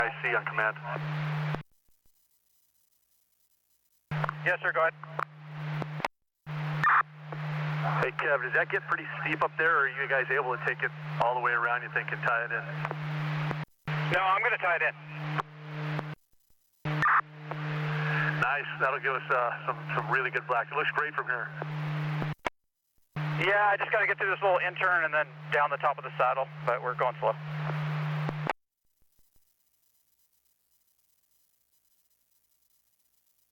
I see on command. Yes, sir, go ahead. Hey, Kev, does that get pretty steep up there, or are you guys able to take it all the way around, you think, and tie it in? No, I'm going to tie it in. Nice. That'll give us some really good black. It looks great from here. Yeah, I just got to get through this little intern and then down the top of the saddle, but we're going slow.